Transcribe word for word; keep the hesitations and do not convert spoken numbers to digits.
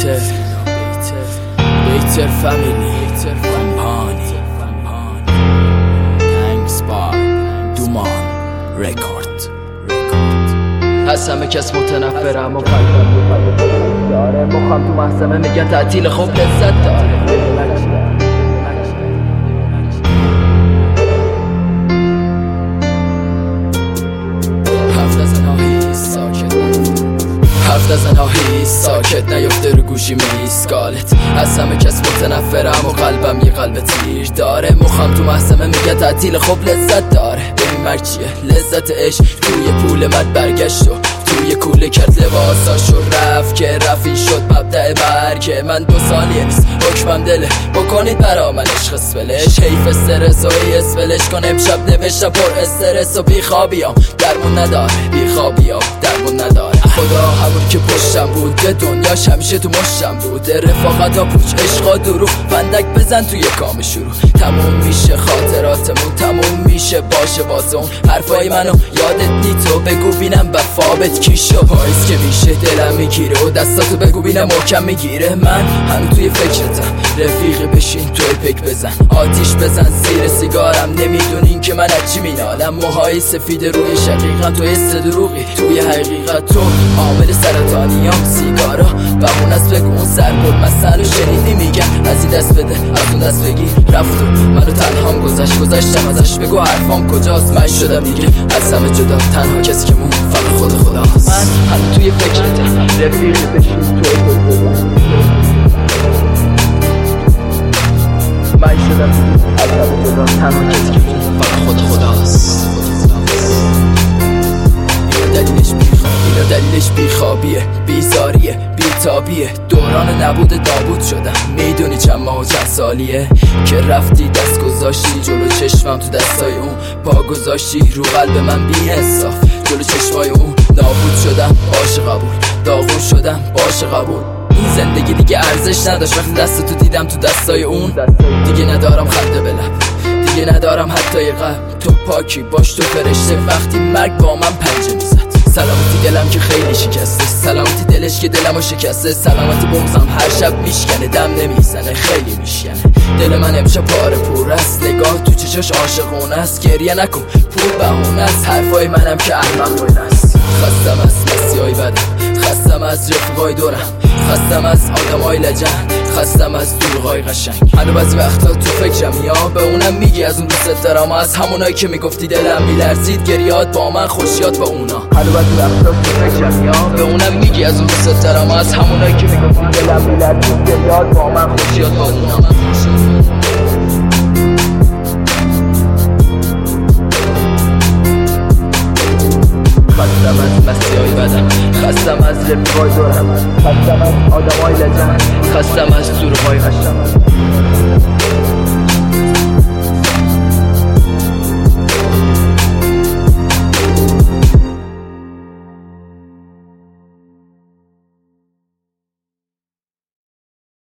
بیتر بیتر فامیلی فامپانی تانکس بای دومان رکورد. از همه کس متنفرم و قلبم داره، مخم تو محزمه میگن تعطیل خوب لذت داره. هفت از اناهی ساکت نیفته رو گوشی میسکالت. از همه کس متنفرم و قلبم یه قلب تیر داره، مخم تو محزمه میگه تعطیل خوب لذت داره. ببین مرگ چیه لذت عشق، توی پول من برگشت و توی کوله کرد لباساشو رفت که رفی شد مبدأ مرگ من. دو سالیه نیست حکمم دله، بکنید برا من عشق اسفلش. حیف استرس و ای اسفلش کن. امشب نوشتم پر استرس و بیخوابیام درمون نداره، بیخوابیام درمون نداره. خدا همون که پشتم بود به دنیاش همیشه تو مشتم بود. رفاقت ها پوچ عشقا دروغ، فندک بزن توی کام شروع. تموم میشه خاطراتمون، تموم میشه باشه واسه اون حرفای منو یادت نی تو بگو بینم بفابت کی شو. پاییز که میشه دلم میگیره و دستاتو بگو بینم محکم میگیره. من هم توی فکرتم رفیقی، بشین توی پک بزن آتیش بزن زیر سیگارم. نمیدونین که من از چی مینالم، موهای سفید روی شقیقم تو حس دروغی، توی حقیقت تو عامل سرطانیام. سیگارا بمون از بگو اون سربول مسئله شنیدی میگن از این دست بده از اون دست بگیر. رفت و منو تنهام گذشت، گذشتم ازش بگو حرفام کجاست. من شدم دیگه از همه جدا، تنها کسی که مون فقط خود خداست. من هم توی فکرتم رفیقی، بشین توی پک بزن. من شدم دیگه از همه جدا، تنها کسی که مون فقط خود خداست. دلیلش بیخوابیه، دلیلش بیخوابیه، بیزاریه، بیتابیه. دوران نبود داوود شدم. میدونی چند ماه و چند سالیه که رفتی دست گذاشتی جلو چشمم، تو دستای اون پا گذاشتی رو قلب من بی انصاف. جلو چشمای اون نابود شدم، باشه قبول. داغون شدم، باشه قبول. این زندگی دیگه ارزش نداشت وقتی دستتو دیدم تو دستای اون. دیگه ندارم خنده به لب، دیگه ندارم حتی یه قلب. تو پاکی باش تو فرشته، وقتی مرگ با من پنجه میزد. سلامتی دلم که خیلی شکسته، سلامتی دلش که دلمو شکسته. سلامتی بغضم هر شب میشکنه، دم نمیزنه خیلی میشکنه. دل من امشب پاره پور است، نگاه تو چشاش عاشقونه است. گریه نکن پول بهونه است، حرفای منم که احمقونه است. خستم از مسیحای بدم، خستم از رفیقای دورم، خستم از آدمای لجن، خستم از دروغای قشنگ. هنو بعضی وقتا تو فکرم یا به اونم میگی از اون دوست دارم، از همونایی که میگفتی دلم میلرزید. گریات با من خوشیات با اونا. هنو بعضی وقتا تو فکرم یا به اونم میگی از اون دوست دارم، از همونایی که میگفتی دلم میلرزید. گریات با من خوشیات با اونا. خستم از مسیحای بدم، خستم از رفیقای دورم، خستم از آدمای لجن، خستم از دروغای قشنگ.